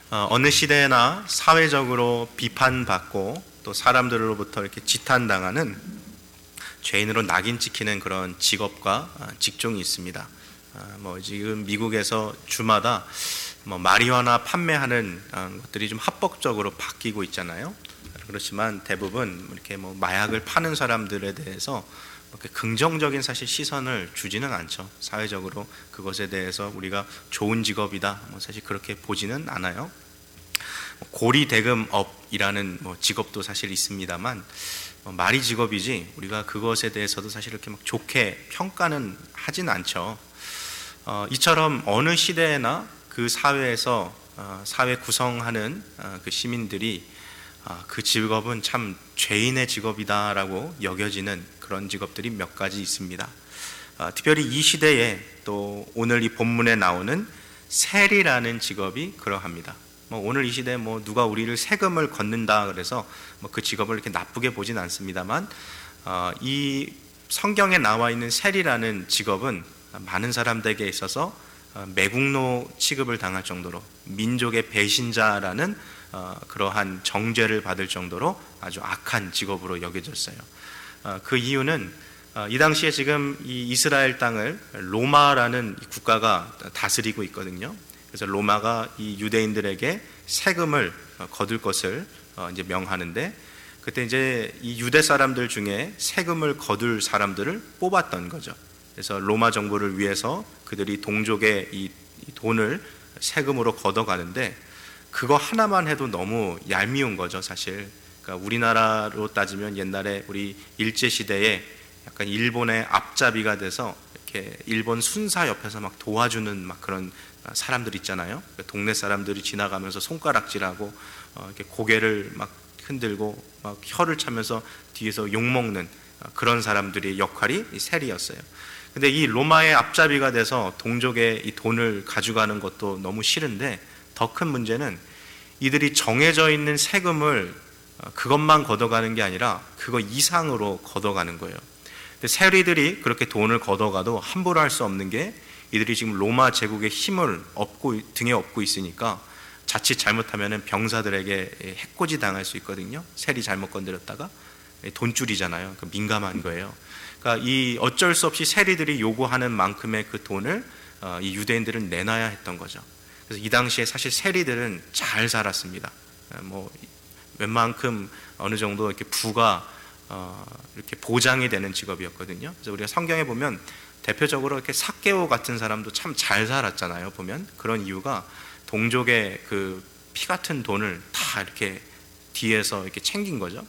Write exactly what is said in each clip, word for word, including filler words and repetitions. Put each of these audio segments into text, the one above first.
어, 어느 시대나 사회적으로 비판받고 또 사람들로부터 이렇게 지탄당하는 죄인으로 낙인 찍히는 그런 직업과 어, 직종이 있습니다. 어, 뭐 지금 미국에서 주마다 뭐 마리화나 판매하는 어, 것들이 좀 합법적으로 바뀌고 있잖아요. 그렇지만 대부분 이렇게 뭐 마약을 파는 사람들에 대해서 이렇게 긍정적인 사실 시선을 주지는 않죠. 사회적으로 그것에 대해서 우리가 좋은 직업이다, 뭐 사실 그렇게 보지는 않아요. 고리대금업이라는 뭐 직업도 사실 있습니다만 뭐 말이 직업이지 우리가 그것에 대해서도 사실 이렇게 막 좋게 평가는 하진 않죠. 어, 이처럼 어느 시대나 그 사회에서 어, 사회 구성하는 어, 그 시민들이 어, 그 직업은 참 죄인의 직업이다라고 여겨지는 그런 직업들이 몇 가지 있습니다. 어, 특별히 이 시대에 또 오늘 이 본문에 나오는 세리라는 직업이 그러합니다. 뭐 오늘 이 시대에 뭐 누가 우리를 세금을 걷는다 그래서 뭐 그 직업을 이렇게 나쁘게 보진 않습니다만 어, 이 성경에 나와 있는 세리라는 직업은 많은 사람들에게 있어서 어, 매국노 취급을 당할 정도로 민족의 배신자라는 어, 그러한 정죄를 받을 정도로 아주 악한 직업으로 여겨졌어요. 어, 그 이유는 어, 이 당시에 지금 이 이스라엘 땅을 로마라는 국가가 다스리고 있거든요. 그래서 로마가 이 유대인들에게 세금을 거둘 것을 이제 명하는데, 그때 이제 이 유대 사람들 중에 세금을 거둘 사람들을 뽑았던 거죠. 그래서 로마 정부를 위해서 그들이 동족의 이 돈을 세금으로 걷어가는데, 그거 하나만 해도 너무 얄미운 거죠, 사실. 그러니까 우리나라로 따지면 옛날에 우리 일제 시대에 약간 일본의 앞잡이가 돼서 이렇게 일본 순사 옆에서 막 도와주는 막 그런 사람들 있잖아요. 동네 사람들이 지나가면서 손가락질하고 어, 이렇게 고개를 막 흔들고 막 혀를 차면서 뒤에서 욕 먹는 그런 사람들의 역할이 이 세리였어요. 근데 이 로마의 앞잡이가 돼서 동족의 이 돈을 가져가는 것도 너무 싫은데, 더 큰 문제는 이들이 정해져 있는 세금을 그것만 걷어가는 게 아니라 그거 이상으로 걷어가는 거예요. 근데 세리들이 그렇게 돈을 걷어가도 함부로 할 수 없는 게, 이들이 지금 로마 제국의 힘을 업고 등에 업고 있으니까 자칫 잘못하면 병사들에게 해코지 당할 수 있거든요. 세리 잘못 건드렸다가 돈줄이잖아요. 민감한 거예요. 그러니까 이 어쩔 수 없이 세리들이 요구하는 만큼의 그 돈을 이 유대인들은 내놔야 했던 거죠. 그래서 이 당시에 사실 세리들은 잘 살았습니다. 뭐 웬만큼 어느 정도 이렇게 부가 어 이렇게 보장이 되는 직업이었거든요. 그래서 우리가 성경에 보면 대표적으로 이렇게 삭개오 같은 사람도 참 잘 살았잖아요. 보면 그런 이유가 동족의 그 피 같은 돈을 다 이렇게 뒤에서 이렇게 챙긴 거죠.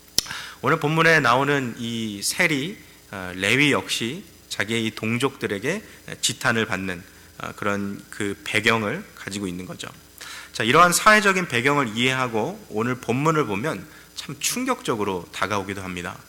오늘 본문에 나오는 이 세리 레위 역시 자기의 이 동족들에게 지탄을 받는 그런 그 배경을 가지고 있는 거죠. 자, 이러한 사회적인 배경을 이해하고 오늘 본문을 보면 참 충격적으로 다가오기도 합니다.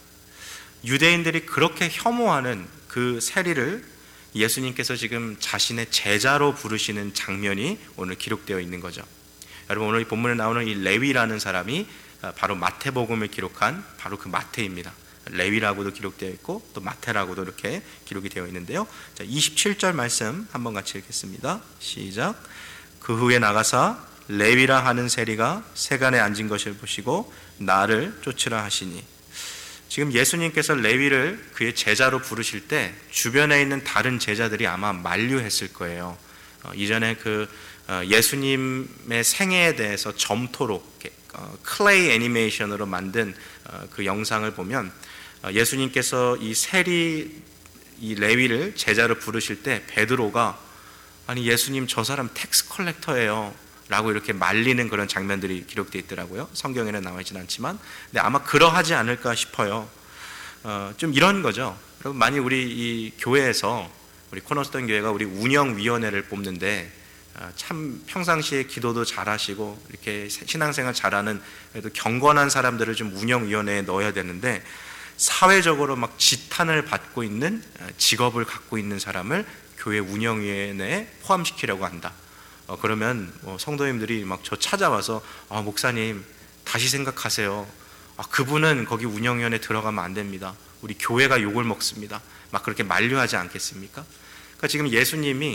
유대인들이 그렇게 혐오하는 그 세리를 예수님께서 지금 자신의 제자로 부르시는 장면이 오늘 기록되어 있는 거죠. 여러분, 오늘 이 본문에 나오는 이 레위라는 사람이 바로 마태복음을 기록한 바로 그 마태입니다. 레위라고도 기록되어 있고 또 마태라고도 이렇게 기록이 되어 있는데요. 자, 이십칠 절 말씀 한번 같이 읽겠습니다. 시작. 그 후에 나가사 레위라 하는 세리가 세간에 앉은 것을 보시고 나를 쫓으라 하시니. 지금 예수님께서 레위를 그의 제자로 부르실 때 주변에 있는 다른 제자들이 아마 만류했을 거예요. 어, 이전에 그 어, 예수님의 생애에 대해서 점토로 어, 클레이 애니메이션으로 만든 어, 그 영상을 보면 어, 예수님께서 이 세리 이 레위를 제자로 부르실 때 베드로가 아니 예수님 저 사람 텍스 컬렉터예요 라고 이렇게 말리는 그런 장면들이 기록되어 있더라고요. 성경에는 나와 있지는 않지만, 근데 아마 그러하지 않을까 싶어요. 어, 좀 이런 거죠. 여러분, 만약 우리 이 교회에서 우리 코너스톤 교회가 우리 운영위원회를 뽑는데 어, 참 평상시에 기도도 잘하시고 이렇게 신앙생활 잘하는 그래도 경건한 사람들을 좀 운영위원회에 넣어야 되는데, 사회적으로 막 지탄을 받고 있는 직업을 갖고 있는 사람을 교회 운영위원회에 포함시키려고 한다. 어, 그러면 뭐 성도님들이 막 저 찾아와서 아, 목사님 다시 생각하세요. 아, 그분은 거기 운영위원회 들어가면 안 됩니다. 우리 교회가 욕을 먹습니다. 막 그렇게 만류하지 않겠습니까? 그러니까 지금 예수님이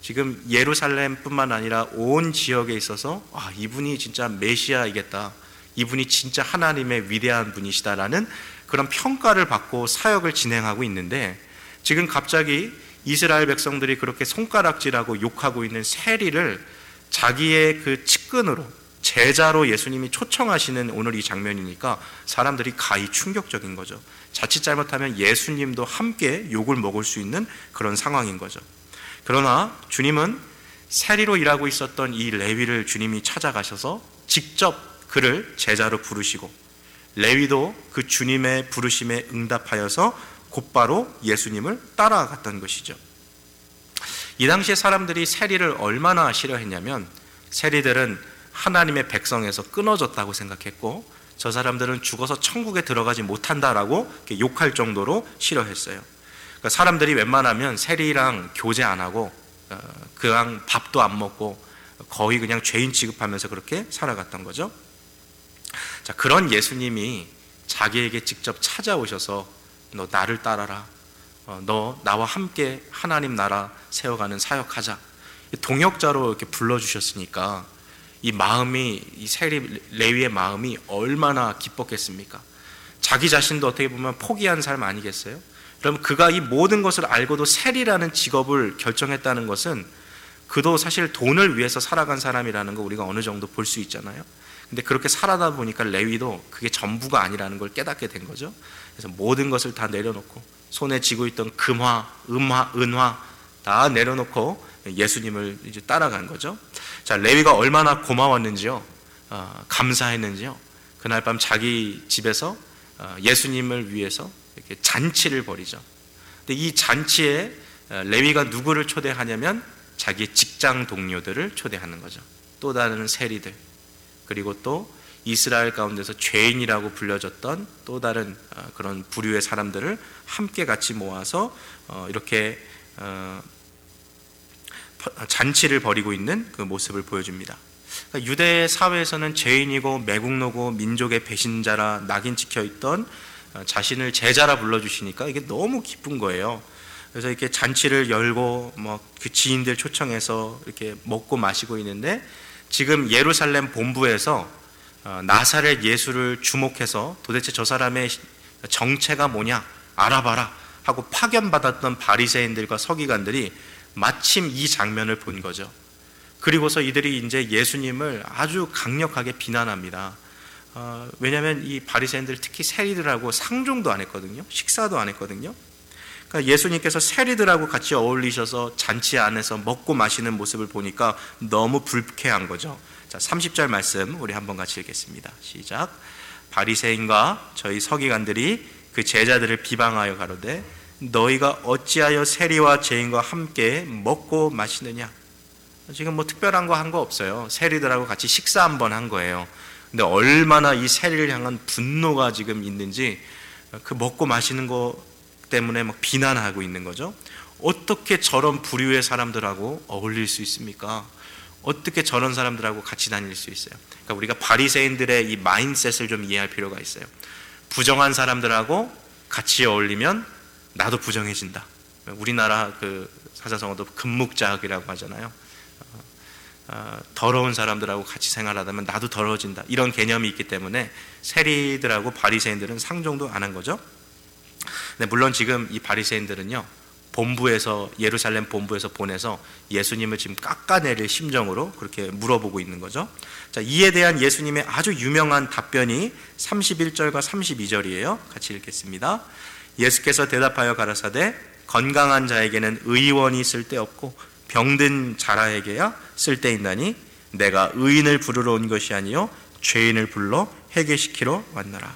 지금 예루살렘뿐만 아니라 온 지역에 있어서 아, 이분이 진짜 메시아이겠다, 이분이 진짜 하나님의 위대한 분이시다라는 그런 평가를 받고 사역을 진행하고 있는데, 지금 갑자기 이스라엘 백성들이 그렇게 손가락질하고 욕하고 있는 세리를 자기의 그 측근으로, 제자로 예수님이 초청하시는 오늘 이 장면이니까 사람들이 가히 충격적인 거죠. 자칫 잘못하면 예수님도 함께 욕을 먹을 수 있는 그런 상황인 거죠. 그러나 주님은 세리로 일하고 있었던 이 레위를 주님이 찾아가셔서 직접 그를 제자로 부르시고, 레위도 그 주님의 부르심에 응답하여서 곧바로 예수님을 따라갔던 것이죠. 이 당시에 사람들이 세리를 얼마나 싫어했냐면, 세리들은 하나님의 백성에서 끊어졌다고 생각했고, 저 사람들은 죽어서 천국에 들어가지 못한다라고 욕할 정도로 싫어했어요. 그러니까 사람들이 웬만하면 세리랑 교제 안 하고 그냥 밥도 안 먹고 거의 그냥 죄인 취급하면서 그렇게 살아갔던 거죠. 자, 그런 예수님이 자기에게 직접 찾아오셔서 너 나를 따라라, 어, 너 나와 함께 하나님 나라 세워가는 사역하자, 동역자로 이렇게 불러주셨으니까 이 마음이, 이 세리 레위의 마음이 얼마나 기뻤겠습니까? 자기 자신도 어떻게 보면 포기한 삶 아니겠어요? 그럼 그가 이 모든 것을 알고도 세리라는 직업을 결정했다는 것은 그도 사실 돈을 위해서 살아간 사람이라는 거 우리가 어느 정도 볼 수 있잖아요. 근데 그렇게 살아다 보니까 레위도 그게 전부가 아니라는 걸 깨닫게 된 거죠. 그래서 모든 것을 다 내려놓고 손에 쥐고 있던 금화, 음화, 은화 다 내려놓고 예수님을 이제 따라간 거죠. 자, 레위가 얼마나 고마웠는지요, 어, 감사했는지요. 그날 밤 자기 집에서 어, 예수님을 위해서 이렇게 잔치를 벌이죠. 근데 이 잔치에 레위가 누구를 초대하냐면 자기의 직장 동료들을 초대하는 거죠. 또 다른 세리들, 그리고 또 이스라엘 가운데서 죄인이라고 불려졌던 또 다른 그런 부류의 사람들을 함께 같이 모아서 이렇게 잔치를 벌이고 있는 그 모습을 보여줍니다. 그러니까 유대 사회에서는 죄인이고 매국노고 민족의 배신자라 낙인 찍혀있던 자신을 제자라 불러주시니까 이게 너무 기쁜 거예요. 그래서 이렇게 잔치를 열고 뭐 그 지인들 초청해서 이렇게 먹고 마시고 있는데, 지금 예루살렘 본부에서 나사렛 예수를 주목해서 도대체 저 사람의 정체가 뭐냐 알아봐라 하고 파견받았던 바리새인들과 서기관들이 마침 이 장면을 본 거죠. 그리고서 이들이 이제 예수님을 아주 강력하게 비난합니다. 어, 왜냐하면 이 바리새인들, 특히 세리들하고 상종도 안 했거든요. 식사도 안 했거든요. 그러니까 예수님께서 세리들하고 같이 어울리셔서 잔치 안에서 먹고 마시는 모습을 보니까 너무 불쾌한 거죠. 자, 삼십 절 말씀 우리 한번 같이 읽겠습니다. 시작. 바리새인과 저희 서기관들이 그 제자들을 비방하여 가로되 너희가 어찌하여 세리와 죄인과 함께 먹고 마시느냐. 지금 뭐 특별한 거 한 거 없어요. 세리들하고 같이 식사 한번 한 거예요. 근데 얼마나 이 세리를 향한 분노가 지금 있는지 그 먹고 마시는 거 때문에 막 비난하고 있는 거죠. 어떻게 저런 부류의 사람들하고 어울릴 수 있습니까? 어떻게 저런 사람들하고 같이 다닐 수 있어요? 그러니까 우리가 바리새인들의 이 마인드셋을 좀 이해할 필요가 있어요. 부정한 사람들하고 같이 어울리면 나도 부정해진다. 우리나라 그 사자성어도 금묵자학이라고 하잖아요. 어, 더러운 사람들하고 같이 생활하다면 나도 더러워진다, 이런 개념이 있기 때문에 세리들하고 바리새인들은 상종도 안 한 거죠. 근데 물론 지금 이 바리새인들은요, 본부에서, 예루살렘 본부에서 보내서 예수님을 지금 깎아내릴 심정으로 그렇게 물어보고 있는 거죠. 자, 이에 대한 예수님의 아주 유명한 답변이 삼십일 절과 삼십이 절이에요. 같이 읽겠습니다. 예수께서 대답하여 가라사대 건강한 자에게는 의원이 쓸데없고 병든 자라에게야 쓸데있나니 내가 의인을 부르러 온 것이 아니요 죄인을 불러 회개시키러 왔노라.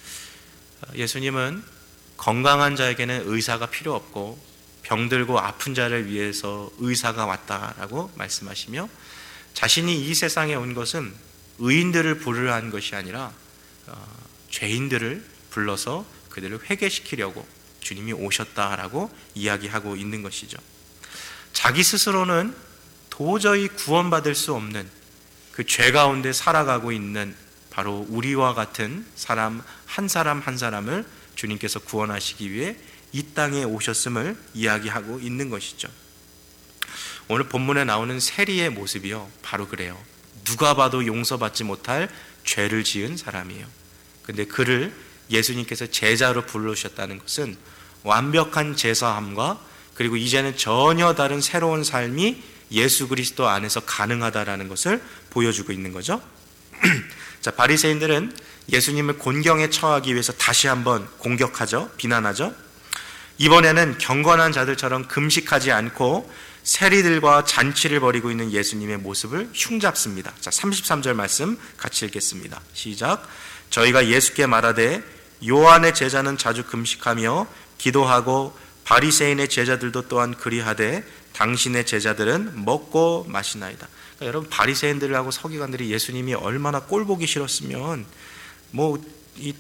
예수님은 건강한 자에게는 의사가 필요 없고 병들고 아픈 자를 위해서 의사가 왔다라고 말씀하시며, 자신이 이 세상에 온 것은 의인들을 부르려 한 것이 아니라 어, 죄인들을 불러서 그들을 회개시키려고 주님이 오셨다라고 이야기하고 있는 것이죠. 자기 스스로는 도저히 구원받을 수 없는 그 죄 가운데 살아가고 있는 바로 우리와 같은 사람 한 사람 한 사람을 주님께서 구원하시기 위해 이 땅에 오셨음을 이야기하고 있는 것이죠. 오늘 본문에 나오는 세리의 모습이요, 바로 그래요. 누가 봐도 용서받지 못할 죄를 지은 사람이에요. 근데 그를 예수님께서 제자로 불러주셨다는 것은 완벽한 제사함과 그리고 이제는 전혀 다른 새로운 삶이 예수 그리스도 안에서 가능하다라는 것을 보여주고 있는 거죠. 자, 바리새인들은 예수님을 곤경에 처하기 위해서 다시 한번 공격하죠. 비난하죠. 이번에는 경건한 자들처럼 금식하지 않고 세리들과 잔치를 벌이고 있는 예수님의 모습을 흉잡습니다. 자, 삼십삼 절 말씀 같이 읽겠습니다. 시작. 저희가 예수께 말하되 요한의 제자는 자주 금식하며 기도하고 바리새인의 제자들도 또한 그리하되 당신의 제자들은 먹고 마시나이다. 그러니까 여러분, 바리새인들하고 서기관들이 예수님이 얼마나 꼴보기 싫었으면 뭐 이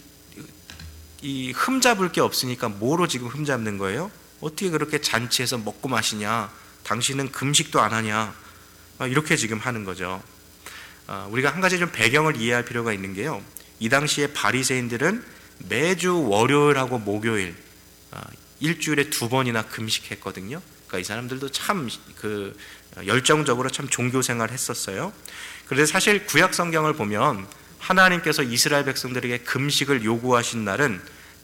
이 흠잡을 게 없으니까 뭐로 지금 흠잡는 거예요? 어떻게 그렇게 잔치에서 먹고 마시냐? 당신은 금식도 안 하냐? 이렇게 지금 하는 거죠. 우리가 한 가지 좀 배경을 이해할 필요가 있는 게요, 이 당시에 바리새인들은 매주 월요일하고 목요일 일주일에 두 번이나 금식했거든요. 그러니까 이 사람들도 참 그 열정적으로 참 종교 생활을 했었어요. 그런데 사실 구약 성경을 보면 하나님께서 이스라엘 백성들에게 금식을 요구하신 날은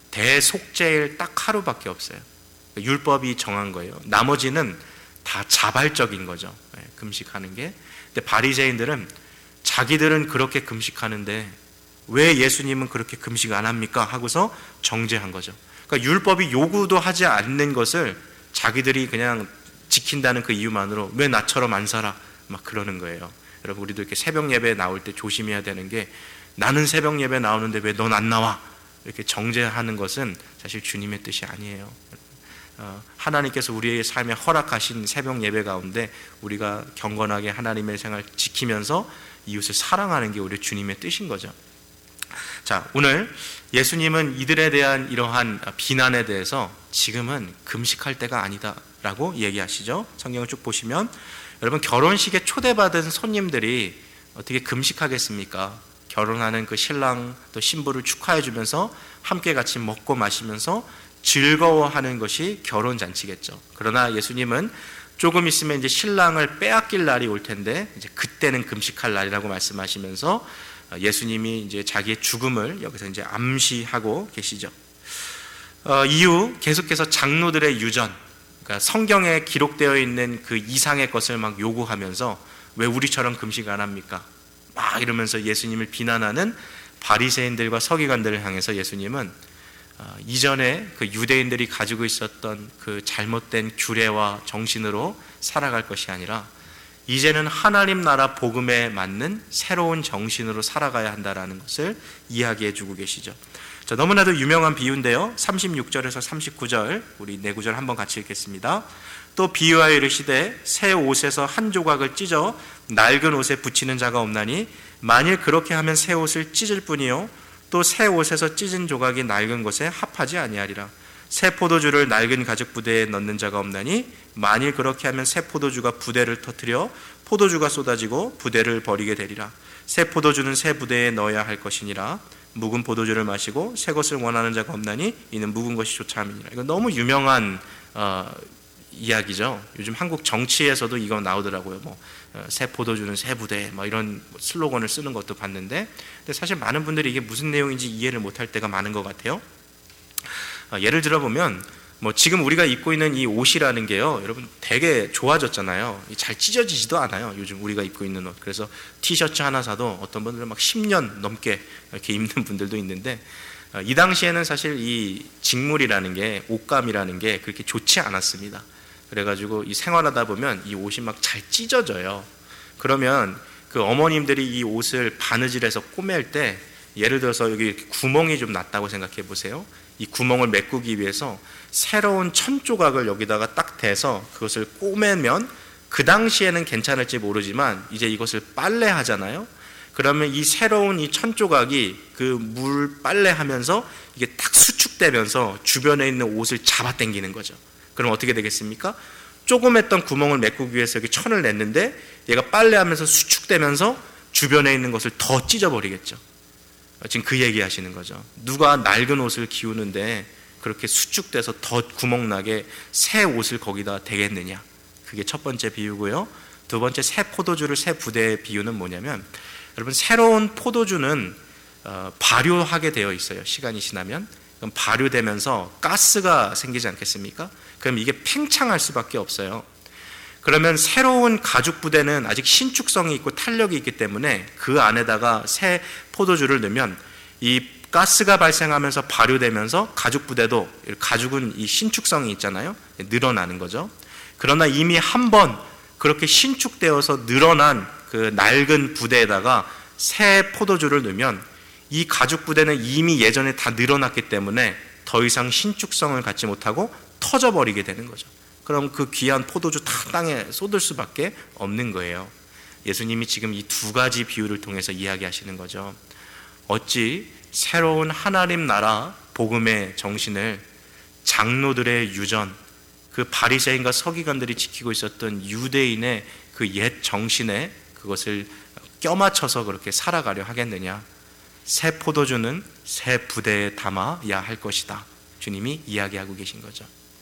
대속죄일 딱 하루밖에 없어요. 율법이 정한 거예요. 나머지는 다 자발적인 거죠. 금식하는 게. 근데 바리새인들은 자기들은 그렇게 금식하는데 왜 예수님은 그렇게 금식 안 합니까? 하고서 정죄한 거죠. 그러니까 율법이 요구도 하지 않는 것을 자기들이 그냥 지킨다는 그 이유만으로 왜 나처럼 안 살아? 막 그러는 거예요. 여러분, 우리도 이렇게 새벽 예배 나올 때 조심해야 되는 게, 나는 새벽 예배 나오는데 왜 넌 안 나와? 이렇게 정죄하는 것은 사실 주님의 뜻이 아니에요. 어, 하나님께서 우리의 삶에 허락하신 새벽 예배 가운데 우리가 경건하게 하나님의 생활 지키면서 이웃을 사랑하는 게 우리 주님의 뜻인 거죠. 자, 오늘 예수님은 이들에 대한 이러한 비난에 대해서 지금은 금식할 때가 아니다라고 얘기하시죠. 성경을 쭉 보시면 여러분, 결혼식에 초대받은 손님들이 어떻게 금식하겠습니까? 결혼하는 그 신랑 또 신부를 축하해 주면서 함께 같이 먹고 마시면서 즐거워하는 것이 결혼 잔치겠죠. 그러나 예수님은 조금 있으면 이제 신랑을 빼앗길 날이 올 텐데 이제 그때는 금식할 날이라고 말씀하시면서 예수님이 이제 자기의 죽음을 여기서 이제 암시하고 계시죠. 어, 이후 계속해서 장로들의 유전, 그러니까 성경에 기록되어 있는 그 이상의 것을 막 요구하면서 왜 우리처럼 금식 안 합니까? 막 이러면서 예수님을 비난하는 바리새인들과 서기관들을 향해서 예수님은 어, 이전에 그 유대인들이 가지고 있었던 그 잘못된 규례와 정신으로 살아갈 것이 아니라 이제는 하나님 나라 복음에 맞는 새로운 정신으로 살아가야 한다는 것을 이야기해 주고 계시죠. 자, 너무나도 유명한 비유인데요, 삼십육 절에서 삼십구 절 우리 네 구절 한번 같이 읽겠습니다. 또 비유하여 이르시되 새 옷에서 한 조각을 찢어 낡은 옷에 붙이는 자가 없나니 만일 그렇게 하면 새 옷을 찢을 뿐이요 또 새 옷에서 찢은 조각이 낡은 것에 합하지 아니하리라. 새 포도주를 낡은 가죽 부대에 넣는 자가 없나니 만일 그렇게 하면 새 포도주가 부대를 터뜨려 포도주가 쏟아지고 부대를 버리게 되리라. 새 포도주는 새 부대에 넣어야 할 것이니라. 묵은 포도주를 마시고 새 것을 원하는 자가 없나니 이는 묵은 것이 좋자 함이니라. 이건 너무 유명한 어, 이야기죠. 요즘 한국 정치에서도 이거 나오더라고요. 뭐 새 포도주는 새 부대, 뭐 이런 슬로건을 쓰는 것도 봤는데, 근데 사실 많은 분들이 이게 무슨 내용인지 이해를 못할 때가 많은 것 같아요. 어, 예를 들어 보면 뭐 지금 우리가 입고 있는 이 옷이라는 게요, 여러분 되게 좋아졌잖아요. 잘 찢어지지도 않아요. 요즘 우리가 입고 있는 옷. 그래서 티셔츠 하나 사도 어떤 분들은 막 십 년 넘게 이렇게 입는 분들도 있는데, 어, 이 당시에는 사실 이 직물이라는 게, 옷감이라는 게 그렇게 좋지 않았습니다. 그래가지고 이 생활하다 보면 이 옷이 막 잘 찢어져요. 그러면 그 어머님들이 이 옷을 바느질해서 꼬맬 때, 예를 들어서 여기 이렇게 구멍이 좀 났다고 생각해 보세요. 이 구멍을 메꾸기 위해서 새로운 천 조각을 여기다가 딱 대서 그것을 꼬매면 그 당시에는 괜찮을지 모르지만 이제 이것을 빨래하잖아요. 그러면 이 새로운 이 천 조각이 그 물 빨래하면서 이게 딱 수축되면서 주변에 있는 옷을 잡아당기는 거죠. 그럼 어떻게 되겠습니까? 조그맸던 구멍을 메꾸기 위해서 여기 천을 냈는데 얘가 빨래하면서 수축되면서 주변에 있는 것을 더 찢어버리겠죠. 지금 그 얘기 하시는 거죠. 누가 낡은 옷을 기우는데 그렇게 수축돼서 더 구멍나게 새 옷을 거기다 대겠느냐. 그게 첫 번째 비유고요. 두 번째, 새 포도주를 새 부대의 비유는 뭐냐면, 여러분, 새로운 포도주는 어, 발효하게 되어 있어요. 시간이 지나면. 그럼 발효되면서 가스가 생기지 않겠습니까? 그럼 이게 팽창할 수밖에 없어요. 그러면 새로운 가죽 부대는 아직 신축성이 있고 탄력이 있기 때문에 그 안에다가 새 포도주를 넣으면 이 가스가 발생하면서 발효되면서 가죽 부대도, 가죽은 이 신축성이 있잖아요. 늘어나는 거죠. 그러나 이미 한 번 그렇게 신축되어서 늘어난 그 낡은 부대에다가 새 포도주를 넣으면 이 가죽 부대는 이미 예전에 다 늘어났기 때문에 더 이상 신축성을 갖지 못하고 터져버리게 되는 거죠. 그럼 그 귀한 포도주 다 땅에 쏟을 수밖에 없는 거예요. 예수님이 지금 이 두 가지 비유를 통해서 이야기하시는 거죠. 어찌 새로운 하나님 나라 복음의 정신을 장로들의 유전, 그 바리새인과 서기관들이 지키고 있었던 유대인의 그 옛 정신에 그것을 껴맞춰서 그렇게 살아가려 하겠느냐. 새 포도주는 새 부대에 담아야 할 것이다. 주님이 이야기하고 계신 거죠.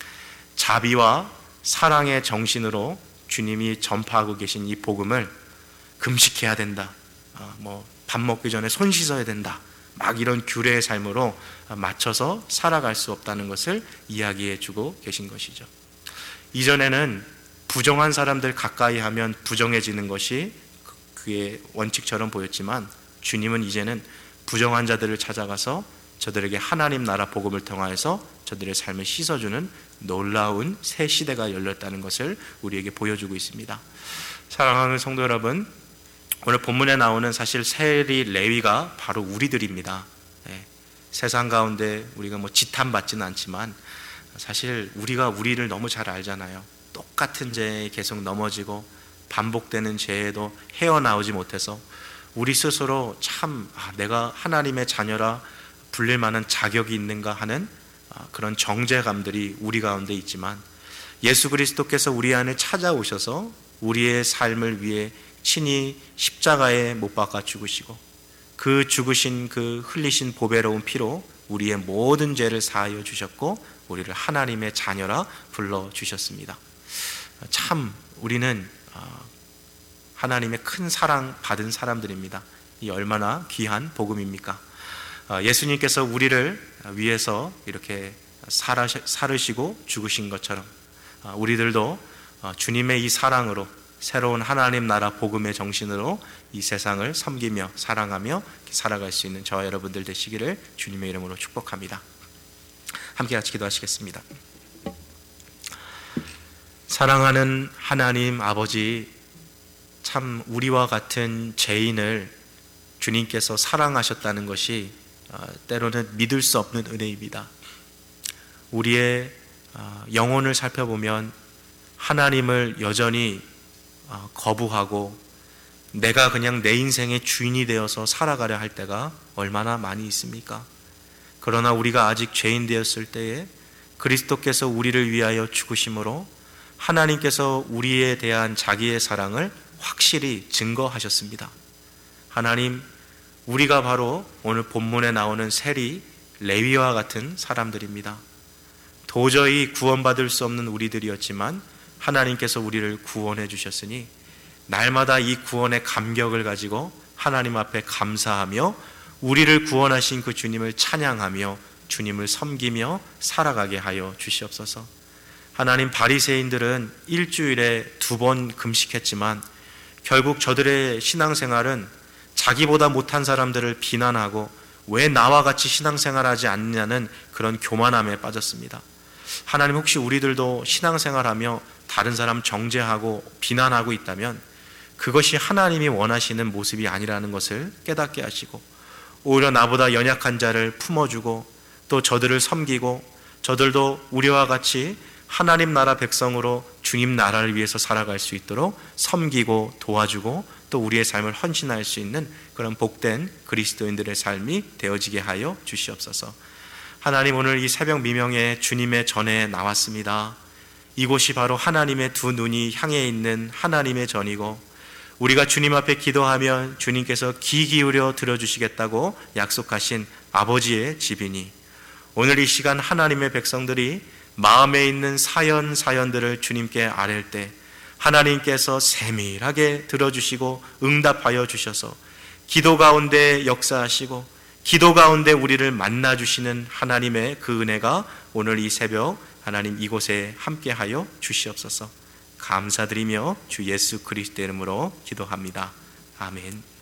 자비와 사랑의 정신으로 주님이 전파하고 계신 이 복음을 금식해야 된다, 뭐 밥 먹기 전에 손 씻어야 된다, 막 이런 규례의 삶으로 맞춰서 살아갈 수 없다는 것을 이야기해 주고 계신 것이죠. 이전에는 부정한 사람들 가까이 하면 부정해지는 것이 그의 원칙처럼 보였지만, 주님은 이제는 부정한 자들을 찾아가서 저들에게 하나님 나라 복음을 통하여서 저들의 삶을 씻어주는 놀라운 새 시대가 열렸다는 것을 우리에게 보여주고 있습니다. 사랑하는 성도 여러분, 오늘 본문에 나오는 사실 세리 레위가 바로 우리들입니다. 네, 세상 가운데 우리가 뭐 지탄받지는 않지만 사실 우리가 우리를 너무 잘 알잖아요. 똑같은 죄에 계속 넘어지고 반복되는 죄에도 헤어나오지 못해서 우리 스스로 참 아, 내가 하나님의 자녀라 불릴 만한 자격이 있는가 하는 그런 정죄감들이 우리 가운데 있지만, 예수 그리스도께서 우리 안에 찾아오셔서 우리의 삶을 위해 친히 십자가에 못 박아 죽으시고 그 죽으신 그 흘리신 보배로운 피로 우리의 모든 죄를 사하여 주셨고 우리를 하나님의 자녀라 불러주셨습니다. 참 우리는 하나님의 큰 사랑 받은 사람들입니다. 이 얼마나 귀한 복음입니까? 예수님께서 우리를 위해서 이렇게 살으시고 죽으신 것처럼 우리들도 주님의 이 사랑으로 새로운 하나님 나라 복음의 정신으로 이 세상을 섬기며 사랑하며 살아갈 수 있는 저와 여러분들 되시기를 주님의 이름으로 축복합니다. 함께 같이 기도하시겠습니다. 사랑하는 하나님 아버지, 참 우리와 같은 죄인을 주님께서 사랑하셨다는 것이 때로는 믿을 수 없는 은혜입니다. 우리의 영혼을 살펴보면 하나님을 여전히 거부하고 내가 그냥 내 인생의 주인이 되어서 살아가려 할 때가 얼마나 많이 있습니까? 그러나 우리가 아직 죄인 되었을 때에 그리스도께서 우리를 위하여 죽으심으로 하나님께서 우리에 대한 자기의 사랑을 확실히 증거하셨습니다. 하나님, 우리가 바로 오늘 본문에 나오는 세리 레위와 같은 사람들입니다. 도저히 구원받을 수 없는 우리들이었지만 하나님께서 우리를 구원해 주셨으니 날마다 이 구원의 감격을 가지고 하나님 앞에 감사하며 우리를 구원하신 그 주님을 찬양하며 주님을 섬기며 살아가게 하여 주시옵소서. 하나님, 바리새인들은 일주일에 두 번 금식했지만 결국 저들의 신앙생활은 자기보다 못한 사람들을 비난하고 왜 나와 같이 신앙생활하지 않느냐는 그런 교만함에 빠졌습니다. 하나님, 혹시 우리들도 신앙생활하며 다른 사람 정죄하고 비난하고 있다면 그것이 하나님이 원하시는 모습이 아니라는 것을 깨닫게 하시고 오히려 나보다 연약한 자를 품어주고 또 저들을 섬기고 저들도 우리와 같이 하나님 나라 백성으로 주님 나라를 위해서 살아갈 수 있도록 섬기고 도와주고 또 우리의 삶을 헌신할 수 있는 그런 복된 그리스도인들의 삶이 되어지게 하여 주시옵소서. 하나님, 오늘 이 새벽 미명에 주님의 전에 나왔습니다. 이곳이 바로 하나님의 두 눈이 향해 있는 하나님의 전이고 우리가 주님 앞에 기도하면 주님께서 귀 기울여 들어주시겠다고 약속하신 아버지의 집이니 오늘 이 시간 하나님의 백성들이 마음에 있는 사연 사연들을 주님께 아뢰 때 하나님께서 세밀하게 들어주시고 응답하여 주셔서 기도 가운데 역사하시고 기도 가운데 우리를 만나주시는 하나님의 그 은혜가 오늘 이 새벽 하나님 이곳에 함께하여 주시옵소서. 감사드리며 주 예수 그리스도의 이름으로 기도합니다. 아멘.